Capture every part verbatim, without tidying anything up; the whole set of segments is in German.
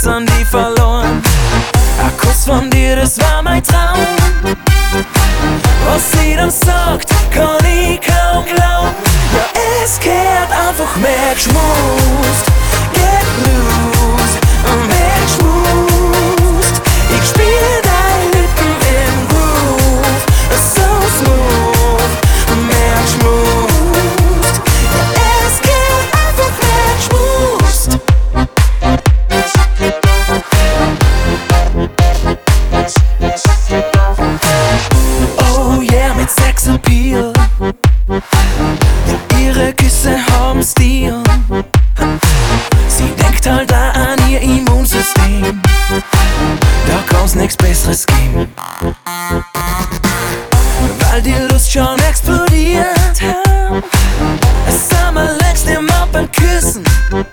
Herz an die verloren. Ein Kuss von dir, das war mein Traum. Was sie dann sagt, kann ich kaum glauben. Ja, es gehört einfach mehr geschmust. Get loose, mehr geschmust. Ich spiel deine Lippen im Groove, so smooth, mehr geschmust. Ja, es gehört einfach mehr geschmust. Oh yeah, mit Sexappeal. Ja, ihre Küsse haben Stil. Sie denkt halt da an ihr Immunsystem. Da kann's nix Besseres geben. Weil die Lust schon explodiert. Sind wir längst im Abend küssen.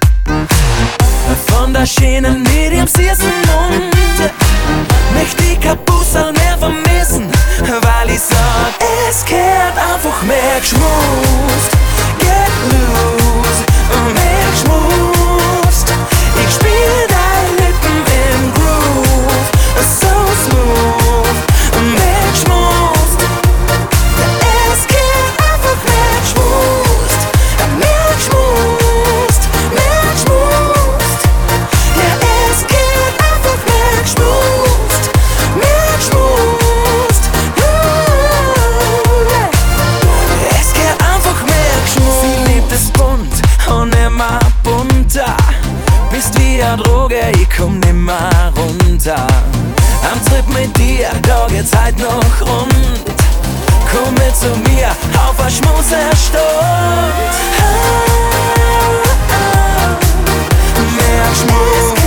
Von der Schönen mit ihrem süßen Mund möchte ich kein Busserl mehr vermissen, weil ich sag, es gehört einfach mehr geschmust. Get loose, mehr geschmust. Ich spiel deine Lippen im Groove, so smooth, mehr geschmust. Ja, es gehört einfach mehr geschmust. Mehr geschmust, mehr geschmust. Ja, es gehört einfach mehr geschmust. Mehr geschmust. Es gehört einfach mehr geschmust. Sie liebt es bunt und immer bunter. Bist wie eine Droge, ich komm nimmer runter. Am Trip mit dir, da geht's halt noch rund. Komm mit zu mir auf eine Schmusestunde. Ah, ah, mehr Schmust.